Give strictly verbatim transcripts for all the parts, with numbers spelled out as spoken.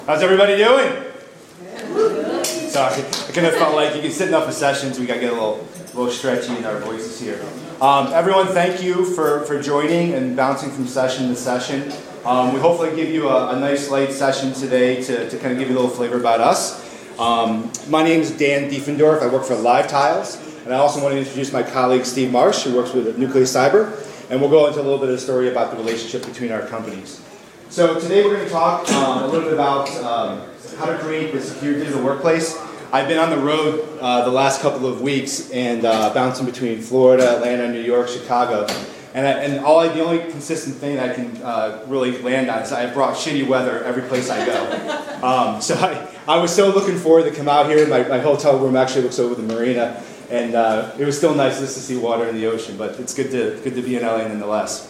How's everybody doing? Sorry, I kind of felt like you can sit enough for sessions. We got to get a little, a little stretchy in our voices here. Um, everyone, thank you for, for joining and bouncing from session to session. Um, we hopefully give you a, a nice light session today to, to kind of give you a little flavor about us. Um, my name is Dan Diefendorf. I work for LiveTiles, and I also want to introduce my colleague Steve Marsh, who works with Nucleus Cyber, and we'll go into a little bit of the story about the relationship between our companies. So today we're going to talk um, a little bit about um, how to create the secure digital workplace. I've been on the road uh, the last couple of weeks and uh, bouncing between Florida, Atlanta, New York, Chicago. And, I, and all I, the only consistent thing I can uh, really land on is I brought shitty weather every place I go. Um, so I, I was so looking forward to come out here. My, my hotel room actually looks over the marina. And uh, it was still nice just to see water in the ocean, but it's good to, good to be in L A nonetheless.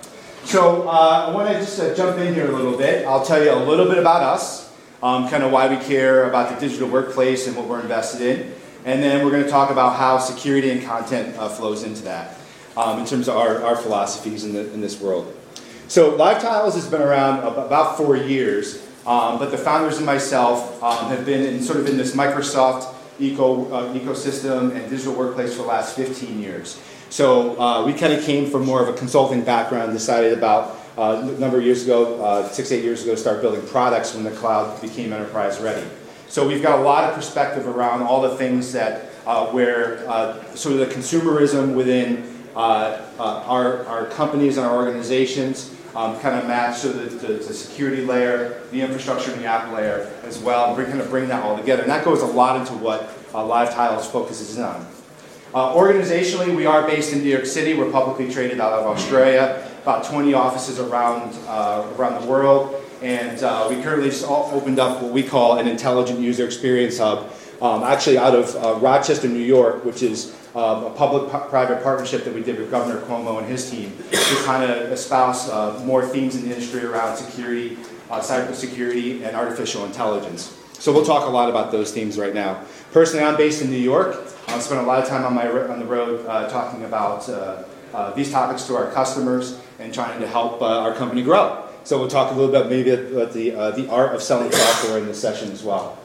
So uh, I want to just uh, jump in here a little bit. I'll tell you a little bit about us, um, kind of why we care about the digital workplace and what we're invested in. And then we're going to talk about how security and content uh, flows into that um, in terms of our, our philosophies in, the, in this world. So LiveTiles has been around about four years, um, but the founders and myself um, have been in, sort of in this Microsoft eco, uh, ecosystem and digital workplace for the last fifteen years. So uh, we kind of came from more of a consulting background, decided about uh, a number of years ago, uh, six, eight years ago, to start building products when the cloud became enterprise ready. So we've got a lot of perspective around all the things that, uh, where uh, sort of the consumerism within uh, uh, our, our companies and our organizations um, kind of match to the, the, the security layer, the infrastructure and the app layer as well, and bring, kind of bring that all together. And that goes a lot into what uh, LiveTiles focuses on. Uh, organizationally, we are based in New York City. We're publicly traded out of Australia, about twenty offices around, uh, around the world. And uh, we currently just all opened up what we call an intelligent user experience hub, um, actually out of uh, Rochester, New York, which is um, a public-private partnership that we did with Governor Cuomo and his team to kind of espouse uh, more themes in the industry around security, uh, cybersecurity, and artificial intelligence. So we'll talk a lot about those themes right now. Personally, I'm based in New York. I spent a lot of time on, my, on the road uh, talking about uh, uh, these topics to our customers and trying to help uh, our company grow. So we'll talk a little bit maybe about the, uh, the art of selling software in this session as well.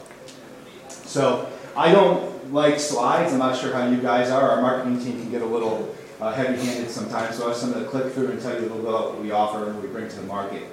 So I don't like slides. I'm not sure how you guys are. Our marketing team can get a little uh, heavy-handed sometimes, so I have something to click through and tell you a little bit about what we offer and what we bring to the market.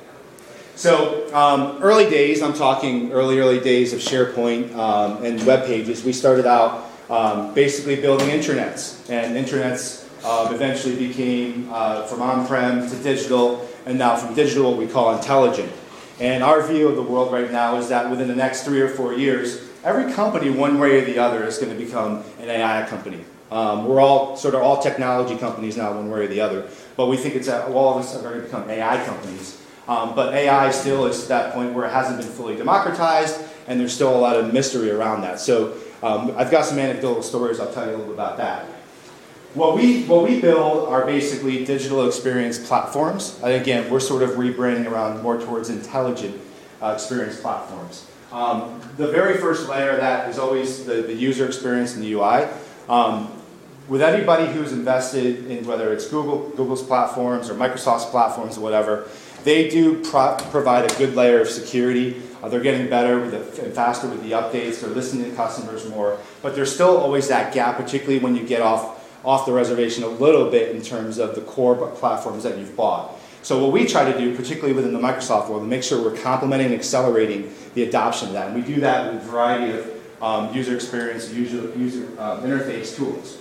So um, early days, I'm talking early, early days of SharePoint um, and web pages. We started out um, basically building intranets, and intranets uh, eventually became uh, from on-prem to digital, and now from digital we call intelligent. And our view of the world right now is that within the next three or four years, every company, one way or the other, is going to become an A I company. Um, we're all sort of all technology companies now, one way or the other, but we think it's that all of us are going to become A I companies. Um, but A I still is to that point where it hasn't been fully democratized, and there's still a lot of mystery around that. So um, I've got some anecdotal stories. I'll tell you a little bit about that. What we, what we build are basically digital experience platforms. And again, we're sort of rebranding around more towards intelligent uh, experience platforms. Um, the very first layer of that is always the, the user experience and the U I. Um, with anybody who's invested in whether it's Google, Google's platforms or Microsoft's platforms or whatever, they do pro provide a good layer of security. Uh, they're getting better with the, and faster with the updates. They're listening to customers more. But there's still always that gap, particularly when you get off, off the reservation a little bit in terms of the core platforms that you've bought. So what we try to do, particularly within the Microsoft world, is make sure we're complementing and accelerating the adoption of that. And we do that with a variety of um, user experience, user, user uh, interface tools.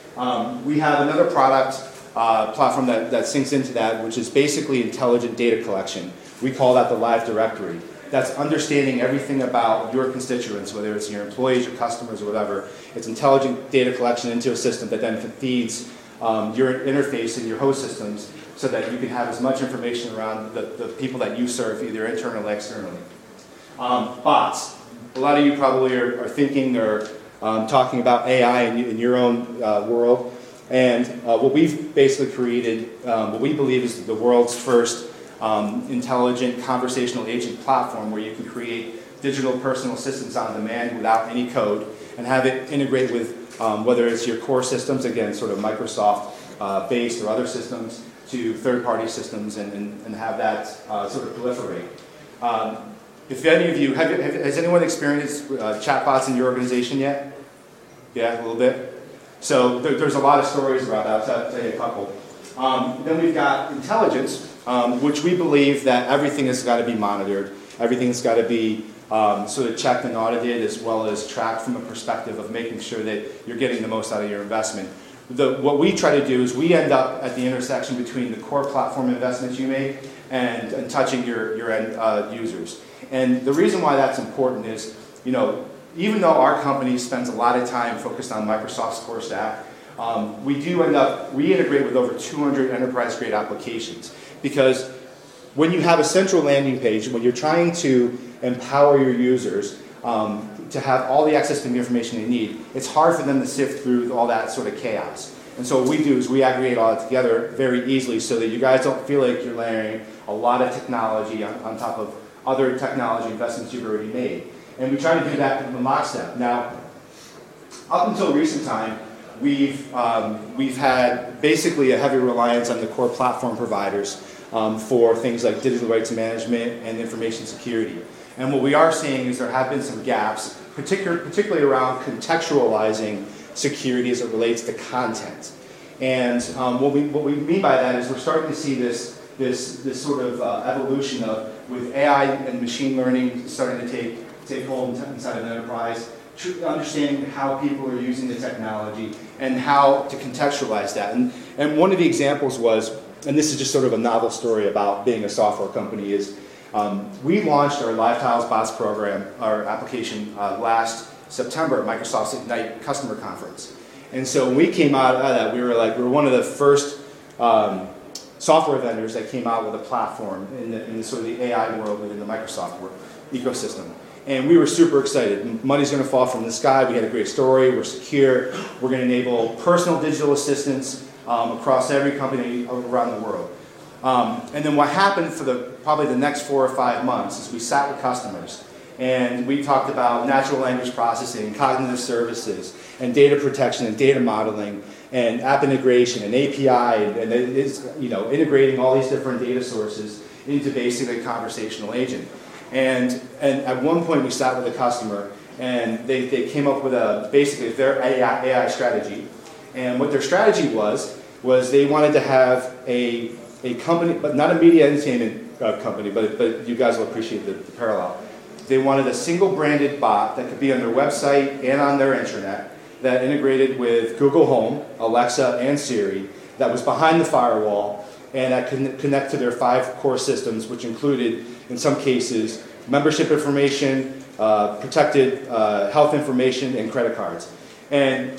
Um, we have another product Uh, platform that, that syncs into that, which is basically intelligent data collection. We call that the Live Directory. That's understanding everything about your constituents, whether it's your employees, your customers, or whatever. It's intelligent data collection into a system that then feeds um, your interface and your host systems so that you can have as much information around the, the people that you serve, either internally or externally. Um, bots. A lot of you probably are, are thinking or um, talking about A I in, in your own uh, world. And uh, what we've basically created, um, what we believe is the world's first um, intelligent conversational agent platform where you can create digital personal assistants on demand without any code and have it integrate with um, whether it's your core systems, again, sort of Microsoft uh, based or other systems, to third-party systems and, and, and have that uh, sort of proliferate. Um, if any of you, have, have, has anyone experienced uh, chatbots in your organization yet? Yeah, a little bit. So there, there's a lot of stories about that. So I'll tell you a couple. Um, then we've got intelligence, um, which we believe that everything has got to be monitored. Everything's got to be um, sort of checked and audited, as well as tracked from a perspective of making sure that you're getting the most out of your investment. The, what we try to do is we end up at the intersection between the core platform investments you make and, and touching your, your end uh, users. And the reason why that's important is, you know, even though our company spends a lot of time focused on Microsoft's core stack, um, we do end up, we integrate with over two hundred enterprise-grade applications. Because when you have a central landing page, when you're trying to empower your users um, to have all the access to the information they need, it's hard for them to sift through all that sort of chaos. And so what we do is we aggregate all that together very easily so that you guys don't feel like you're layering a lot of technology on, on top of other technology investments you've already made. And we try to do that in lockstep. Now, up until recent time, we've, um, we've had basically a heavy reliance on the core platform providers um, for things like digital rights management and information security. And what we are seeing is there have been some gaps, particular, particularly around contextualizing security as it relates to content. And um, what, we, what we mean by that is we're starting to see this, this, this sort of uh, evolution of, with A I and machine learning starting to take take hold inside of an enterprise, understanding how people are using the technology and how to contextualize that. And, and one of the examples was, and this is just sort of a novel story about being a software company, is um, we launched our LiveTiles Bots program, our application, uh, last September at Microsoft's Ignite customer conference. And so when we came out of that, we were like, we were one of the first um, software vendors that came out with a platform in the, in the sort of the A I world within the Microsoft world, ecosystem. And we were super excited. Money's going to fall from the sky. We had a great story. We're secure. We're going to enable personal digital assistants um, across every company around the world. Um, and then what happened for the probably the next four or five months is we sat with customers and we talked about natural language processing, cognitive services, and data protection and data modeling, and app integration and A P I, and, and it's, you know, integrating all these different data sources into basically a conversational agent. And, and at one point we sat with a customer and they, they came up with a, basically their A I, A I strategy. And what their strategy was, was they wanted to have a, a company, but not a media entertainment uh, company, but, but you guys will appreciate the, the parallel. They wanted a single branded bot that could be on their website and on their intranet that integrated with Google Home, Alexa, and Siri, that was behind the firewall, and that could connect to their five core systems, which included, in some cases, membership information, uh, protected uh, health information, and credit cards. And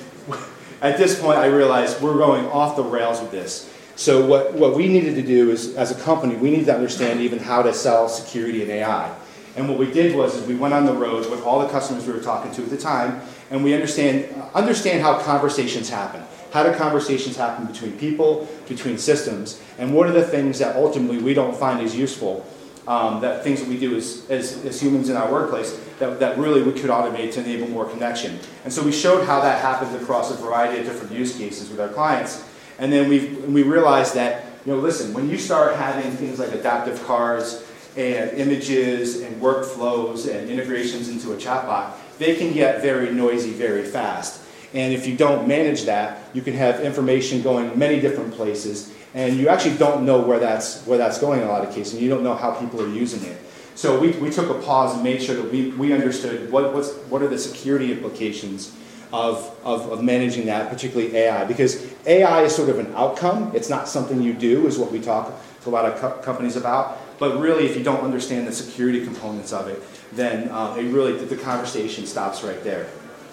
at this point, I realized we're going off the rails with this. So what, what we needed to do is, as a company, we needed to understand even how to sell security and A I. And what we did was is we went on the road with all the customers we were talking to at the time, and we understand, understand how conversations happen. How do conversations happen between people, between systems, and what are the things that ultimately we don't find as useful, um, that things that we do as, as, as humans in our workplace, that, that really we could automate to enable more connection. And so we showed how that happens across a variety of different use cases with our clients. And then we we realized that, you know, listen, when you start having things like adaptive cards and images and workflows and integrations into a chatbot, they can get very noisy very fast. And if you don't manage that, you can have information going many different places, and you actually don't know where that's, where that's going in a lot of cases, and you don't know how people are using it. So we, we took a pause and made sure that we, we understood what, what's, what are the security implications of, of, of managing that, particularly A I. Because A I is sort of an outcome. It's not something you do, is what we talk to a lot of co companies about. But really, if you don't understand the security components of it, then uh, it really, the conversation stops right there.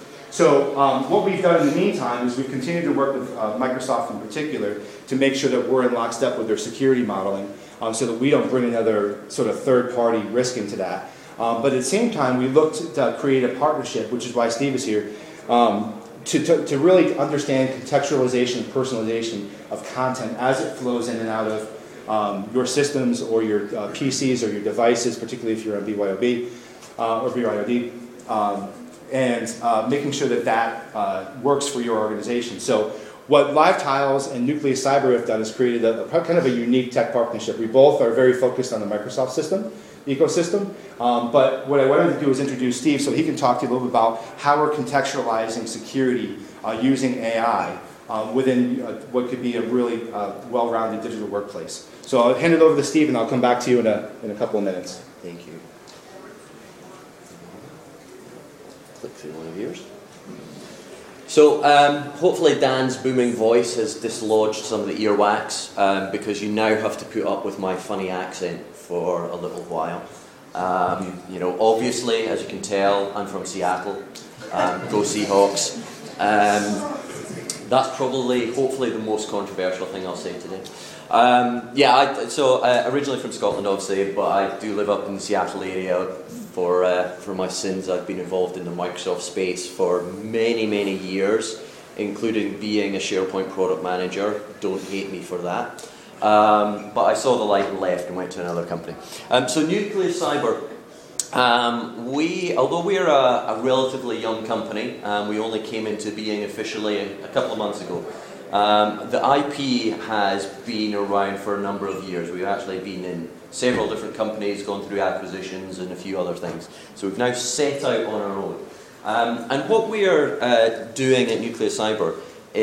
So um, what we've done in the meantime is we've continued to work with uh, Microsoft in particular to make sure that we're in lockstep with their security modeling, um, so that we don't bring another sort of third-party risk into that. Um, but at the same time, we looked to create a partnership, which is why Steve is here, um, to, to, to really understand contextualization and personalization of content as it flows in and out of um, your systems or your uh, P Cs or your devices, particularly if you're on B Y O B uh, or B Y O D. Um, and uh, making sure that that uh, works for your organization. So what LiveTiles and Nucleus Cyber have done is created a, a kind of a unique tech partnership. We both are very focused on the Microsoft system ecosystem. Um, but what I wanted to do is introduce Steve so he can talk to you a little bit about how we're contextualizing security uh, using A I um, within uh, what could be a really uh, well-rounded digital workplace. So I'll hand it over to Steve, and I'll come back to you in a, in a couple of minutes. Thank you. Click through one of yours. So um, hopefully Dan's booming voice has dislodged some of the earwax um, because you now have to put up with my funny accent for a little while. Um, you know, obviously, as you can tell, I'm from Seattle. Um, go Seahawks. Um, that's probably, hopefully, the most controversial thing I'll say today. Um, yeah, I, so uh, originally from Scotland, obviously, but I do live up in the Seattle area. For, uh, for my sins, I've been involved in the Microsoft space for many, many years, including being a SharePoint product manager. Don't hate me for that. Um, but I saw the light and left and went to another company. Um, so Nucleus Cyber, um, we, although we're a, a relatively young company, um, we only came into being officially a, a couple of months ago. Um, the I P has been around for a number of years. We've actually been in several different companies, gone through acquisitions and a few other things. So we've now set out on our own. Um, and what we are uh, doing at Nucleus Cyber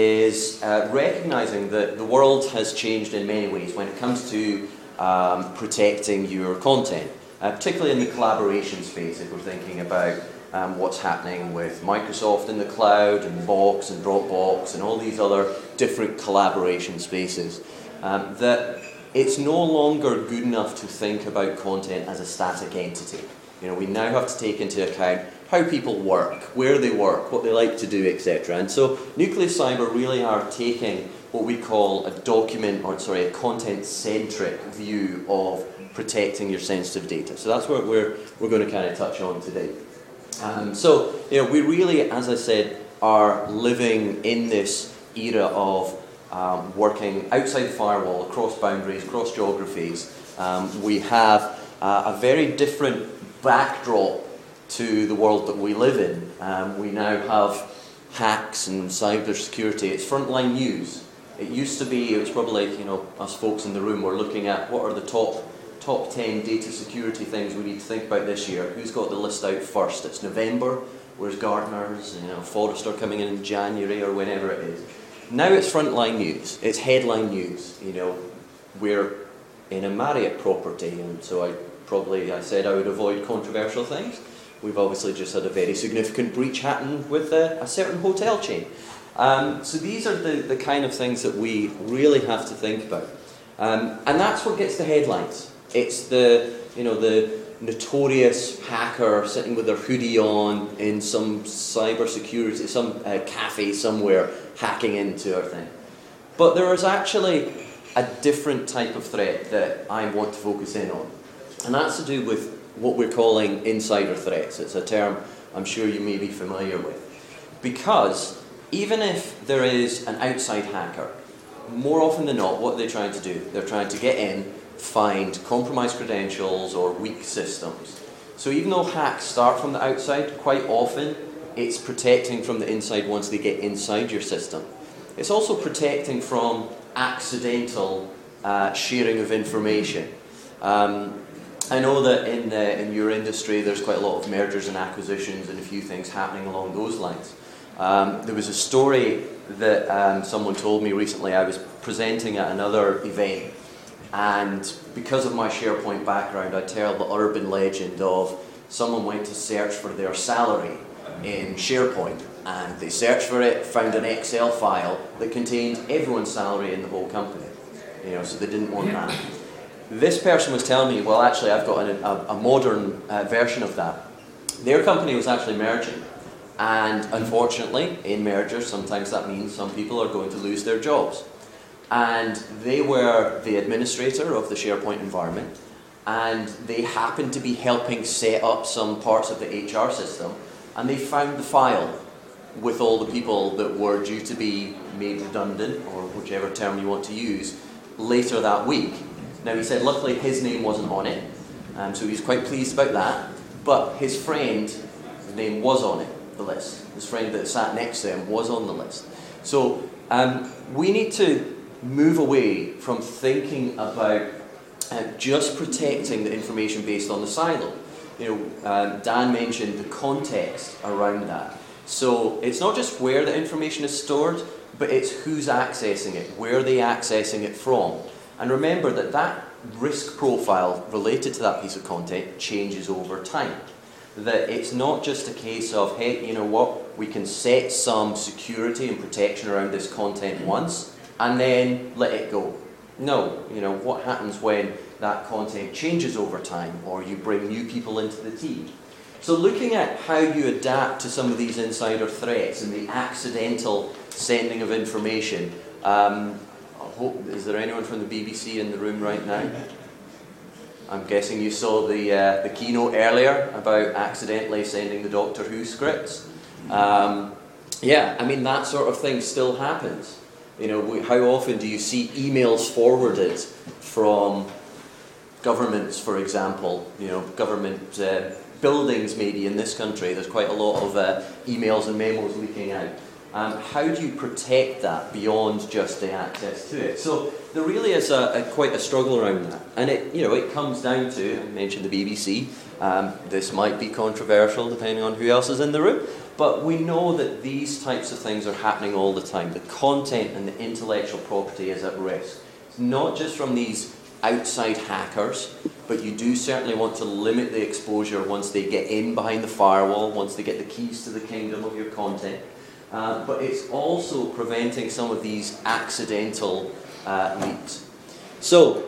is uh, recognizing that the world has changed in many ways when it comes to um, protecting your content, uh, particularly in the collaboration space, if we're thinking about um, what's happening with Microsoft in the cloud and Box and Dropbox and all these other different collaboration spaces, um, that it's no longer good enough to think about content as a static entity. You know, we now have to take into account how people work, where they work, what they like to do, et cetera. And so Nucleus Cyber really are taking what we call a document, or sorry, a content-centric view of protecting your sensitive data. So that's what we're, we're going to kind of touch on today. Um, so, you know, we really, as I said, are living in this era of um, working outside the firewall, across boundaries, across geographies. Um, we have uh, a very different backdrop to the world that we live in. Um, we now have hacks and cyber security. It's frontline news. It used to be, it was probably, you know, us folks in the room were looking at what are the top top ten data security things we need to think about this year. Who's got the list out first? It's November. Where's Gartner's? You know, Forrester coming in in January or whenever it is. Now it's frontline news. It's headline news. You know, we're in a Marriott property, and so I probably I said I would avoid controversial things. We've obviously just had a very significant breach happen with a, a certain hotel chain. Um, so these are the, the kind of things that we really have to think about. Um, and that's what gets the headlines. It's the, you know, the notorious hacker sitting with their hoodie on in some cyber security, some uh, cafe somewhere hacking into our thing. But there is actually a different type of threat that I want to focus in on. And that's to do with what we're calling insider threats. It's a term I'm sure you may be familiar with. Because even if there is an outside hacker, more often than not, what are they trying to do? They're trying to get in, find compromised credentials or weak systems. So even though hacks start from the outside, quite often it's protecting from the inside once they get inside your system. It's also protecting from accidental uh, sharing of information. Um, I know that in, uh, in your industry there's quite a lot of mergers and acquisitions and a few things happening along those lines. Um, there was a story that um, someone told me recently. I was presenting at another event, and because of my SharePoint background, I tell the urban legend of someone went to search for their salary in SharePoint, and they searched for it, found an Excel file that contained everyone's salary in the whole company. You know, so they didn't want that. This person was telling me, well, actually, I've got an, a, a modern uh, version of that. Their company was actually merging. And unfortunately, in mergers, sometimes that means some people are going to lose their jobs. And they were the administrator of the SharePoint environment, and they happened to be helping set up some parts of the H R system, and they found the file with all the people that were due to be made redundant, or whichever term you want to use, later that week. Now, he said luckily his name wasn't on it, um, so he was quite pleased about that, but his friend's name was on it. The list. His friend that sat next to him was on the list. So um, we need to move away from thinking about uh, just protecting the information based on the silo. You know, um, Dan mentioned the context around that. So it's not just where the information is stored, but it's who's accessing it, where are they accessing it from. And remember that that risk profile related to that piece of content changes over time. That it's not just a case of, hey, you know what, we can set some security and protection around this content once and then let it go. No, you know, what happens when that content changes over time or you bring new people into the team? So looking at how you adapt to some of these insider threats and the accidental sending of information, um, I hope, is there anyone from the B B C in the room right now? I'm guessing you saw the, uh, the keynote earlier about accidentally sending the Doctor Who scripts. Um, yeah, I mean, that sort of thing still happens. You know, we, how often do you see emails forwarded from governments, for example, you know, government uh, buildings maybe in this country? There's quite a lot of uh, emails and memos leaking out. Um, how do you protect that beyond just the access to it? So there really is a, a quite a struggle around that, and it you know it comes down to, I mentioned the B B C. Um, this might be controversial depending on who else is in the room, but we know that these types of things are happening all the time. The content and the intellectual property is at risk. It's not just from these outside hackers, but you do certainly want to limit the exposure once they get in behind the firewall, once they get the keys to the kingdom of your content. Uh, but it's also preventing some of these accidental uh, leaks. So,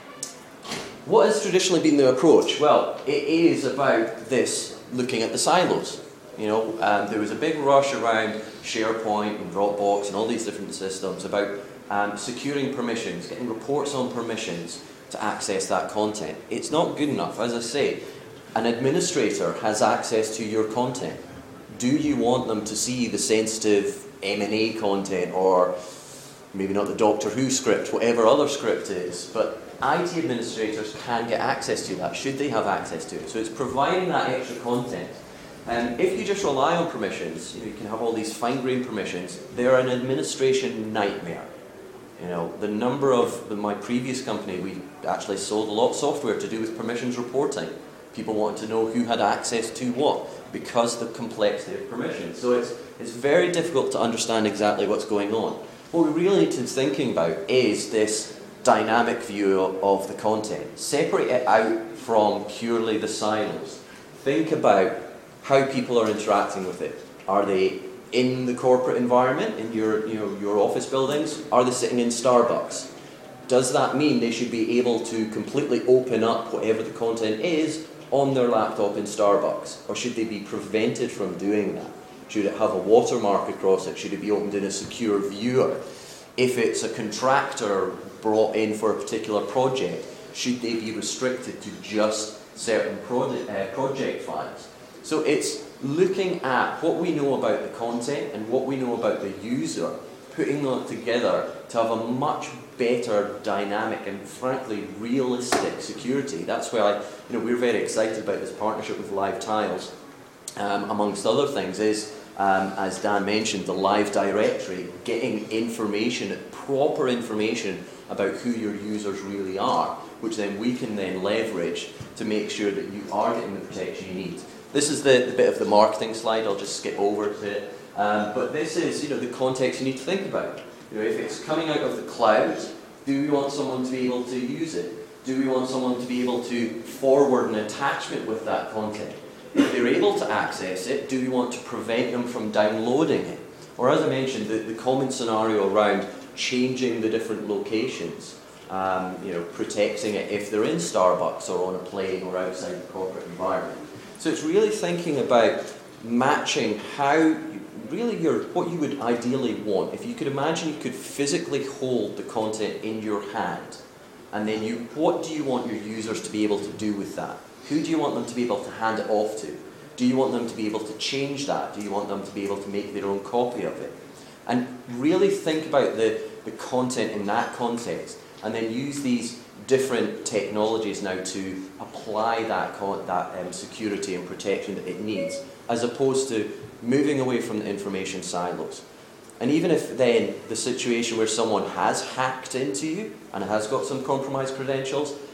what has traditionally been the approach? Well, it is about this, looking at the silos. You know, um, there was a big rush around SharePoint and Dropbox and all these different systems about um, securing permissions, getting reports on permissions to access that content. It's not good enough. As I say, an administrator has access to your content. Do you want them to see the sensitive M and A content, or maybe not the Doctor Who script, whatever other script is, but I T administrators can get access to that, should they have access to it. So it's providing that extra content. And if you just rely on permissions, you know, you can have all these fine-grained permissions, they're an administration nightmare. You know, the number of, the, my previous company, we actually sold a lot of software to do with permissions reporting. People wanted to know who had access to what, because of the complexity of permissions. So it's, it's very difficult to understand exactly what's going on. What we really need to be thinking about is this dynamic view of, of the content. Separate it out from purely the silos. Think about how people are interacting with it. Are they in the corporate environment, in your, you know, your office buildings? Are they sitting in Starbucks? Does that mean they should be able to completely open up whatever the content is on their laptop in Starbucks? Or should they be prevented from doing that? Should it have a watermark across it? Should it be opened in a secure viewer? If it's a contractor brought in for a particular project, should they be restricted to just certain project, uh, project files? So it's looking at what we know about the content and what we know about the user, putting them together to have a much better dynamic and frankly realistic security. That's why I, you know, we're very excited about this partnership with Live Tiles, um, amongst other things, is um, as Dan mentioned, the Live Directory, getting information, proper information about who your users really are, which then we can then leverage to make sure that you are getting the protection you need. This is the, the bit of the marketing slide. I'll just skip over to it. Um, but this is, you know, the context you need to think about. You know, if it's coming out of the cloud, do we want someone to be able to use it? Do we want someone to be able to forward an attachment with that content? If they're able to access it, do we want to prevent them from downloading it? Or as I mentioned, the, the common scenario around changing the different locations, um, you know, protecting it if they're in Starbucks or on a plane or outside the corporate environment. So it's really thinking about matching how, really your, what you would ideally want. If you could imagine you could physically hold the content in your hand, and then you, what do you want your users to be able to do with that? Who do you want them to be able to hand it off to? Do you want them to be able to change that? Do you want them to be able to make their own copy of it? And really think about the, the content in that context, and then use these different technologies now to apply that, con that um, security and protection that it needs, as opposed to moving away from the information silos. And even if then the situation where someone has hacked into you and has got some compromised credentials,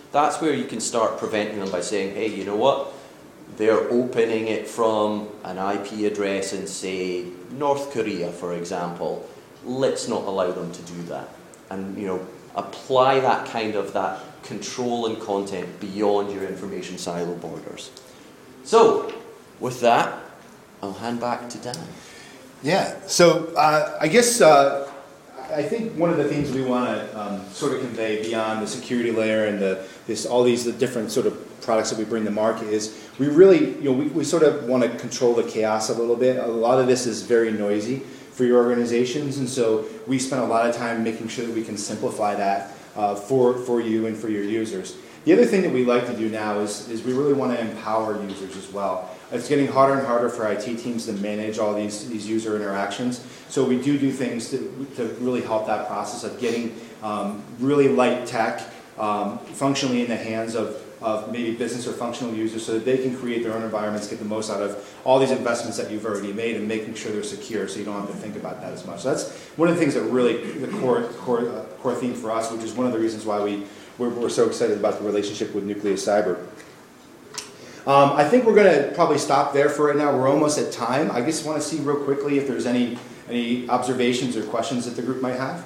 That's where you can start preventing them by saying, hey, you know what? They're opening it from an I P address in, say, North Korea, for example. Let's not allow them to do that. And, you know, apply that kind of that control and content beyond your information silo borders. So, with that, I'll hand back to Dan. Yeah, so uh, I guess uh, I think one of the things we want to um, sort of convey beyond the security layer and the this all these the different sort of products that we bring to market is we really, you know, we, we sort of want to control the chaos a little bit. A lot of this is very noisy for your organizations, and so we spend a lot of time making sure that we can simplify that uh, for, for you and for your users. The other thing that we like to do now is, is we really want to empower users as well. It's getting harder and harder for I T teams to manage all these, these user interactions. So we do do things to, to really help that process of getting um, really light tech um, functionally in the hands of, of maybe business or functional users so that they can create their own environments, get the most out of all these investments that you've already made and making sure they're secure so you don't have to think about that as much. So that's one of the things that really, the core, core, uh, core theme for us, which is one of the reasons why we, we're, we're so excited about the relationship with Nucleus Cyber. Um, I think we're going to probably stop there for right now. We're almost at time. I just want to see real quickly if there's any, any observations or questions that the group might have.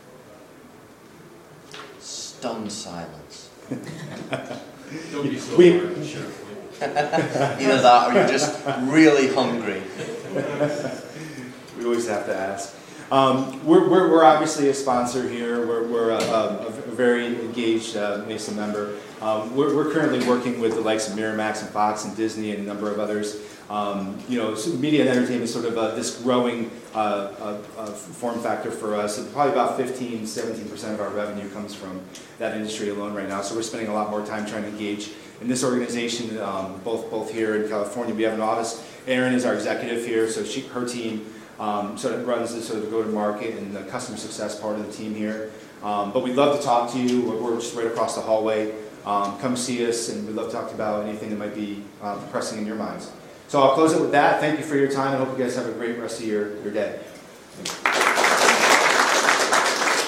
Stunned silence. Don't be so We- hard, sure. Either that or you're just really hungry. We always have to ask. Um, we're, we're, we're obviously a sponsor here. We're, we're a, a, a very engaged uh, Mesa member. Um, we're, we're currently working with the likes of Miramax and Fox and Disney and a number of others. Um, you know, so media and entertainment is sort of uh, this growing uh, uh, uh, form factor for us. So probably about fifteen, seventeen percent of our revenue comes from that industry alone right now. So we're spending a lot more time trying to engage in this organization, um, both both here in California. We have an office. Erin is our executive here, so she, her team um, sort of runs the sort of go-to-market and the customer success part of the team here. Um, but we'd love to talk to you. We're, we're just right across the hallway. Um, come see us, and we'd love to talk about anything that might be um, pressing in your minds. So I'll close it with that. Thank you for your time, and I hope you guys have a great rest of your, your day.